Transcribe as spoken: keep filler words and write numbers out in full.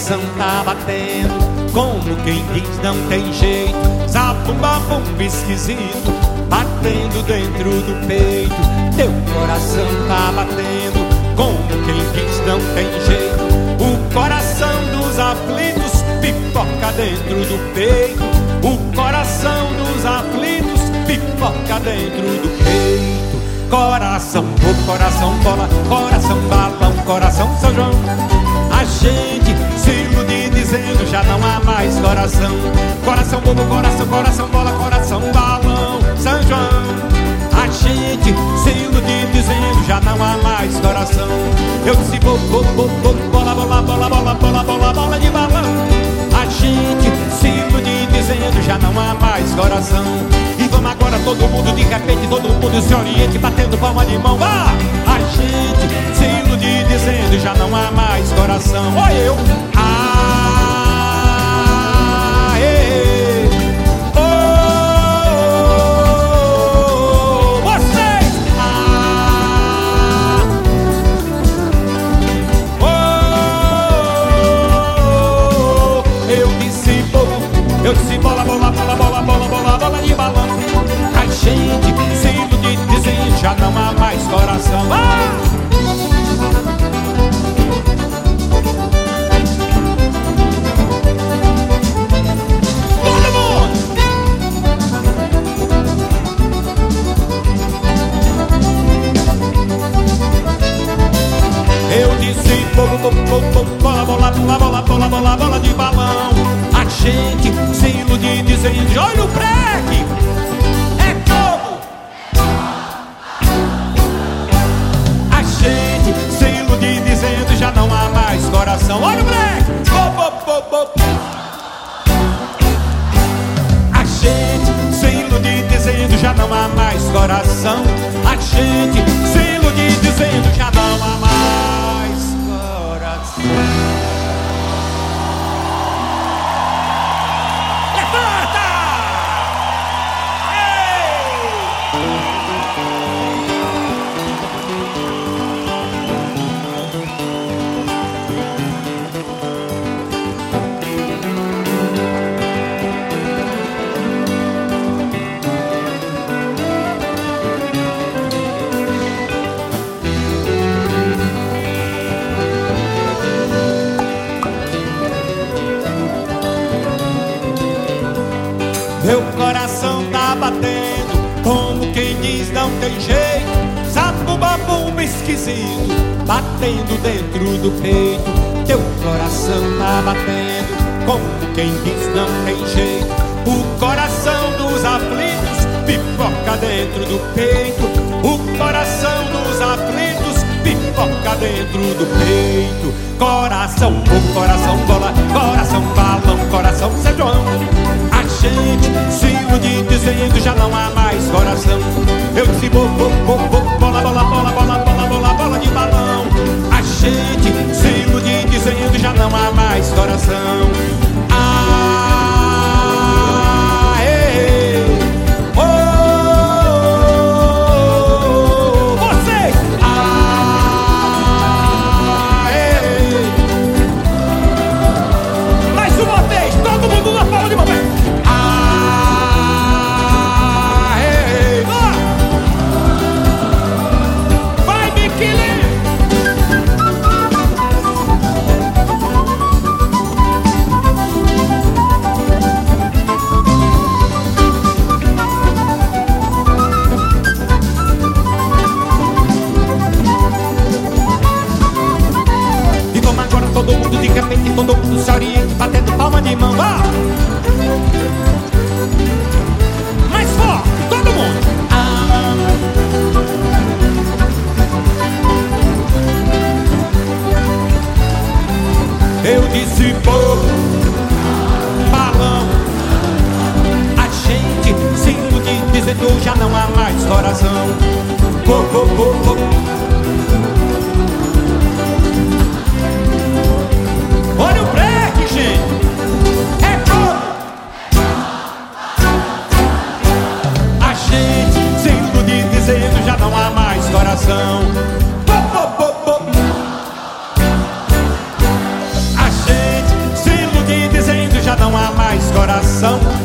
coração tá batendo, como quem diz não tem jeito. Zabumba bumba esquisito, batendo dentro do peito. Teu coração tá batendo, como quem diz não tem jeito. O coração dos aflitos pipoca dentro do peito. O coração dos aflitos pipoca dentro do peito. Coração, o coração bola, coração balão, coração São João. A gente se ilude dizendo já não há mais coração. Coração bobo, coração, coração bola, coração balão, São João. A gente se ilude dizendo já não há mais coração. Eu disse bo, bo, bo, bo, bola, bola, bola, bola, bola, bola, bola de balão. A gente se ilude dizendo já não há mais coração. E vamos agora todo mundo, de repente todo mundo se oriente, batendo palma de mão. Ah! A gente se ilude dizendo já não há mais coração. Olha eu. Ah, ei, oh, vocês. Ah, oh, eu disse bola, eu disse bola, bola, bola, bola, bola, bola, bola de balão. A gente se ilude dizendo já não há mais coração. Ah! Bola, bola, bola, bola, bola, bola, bola de balão. A gente se ilude dizendo olha o breque. É como a gente se ilude dizendo já não há mais coração. Olha o breque. Bo, bo, bo, bo. A gente se ilude dizendo já não há mais coração. A gente se ilude dizendo já não há mais. Levanta! Meu coração tá batendo, como quem diz não tem jeito. Zabumba bumba esquisito, batendo dentro do peito. Teu coração tá batendo, como quem diz não tem jeito. O coração dos aflitos pipoca dentro do peito. O coração dos aflitos pipoca dentro do peito. Coração, o coração bola, coração balão, coração São João. A gente se ilude dizendo já não há mais coração. Eu disse bo, bo, bo, bo, bola, bola, bola, bola, bola, bola, bola de balão. A gente se ilude dizendo já não há mais coração. Ah, ei, oh, vocês. Ah, ei. Mais uma vez, todo mundo na palma de mão. Todo mundo de repente, todo mundo se oriente, batendo palma de mão. Ah! Mais forte, todo mundo. Ah! Eu disse pouco, balão. A gente se ilude dizendo já não há mais coração. Go, go, go, go. Olha o break, gente. É como a gente se ilude dizendo já não há mais coração. Bo, bo, bo, bo. A gente coração.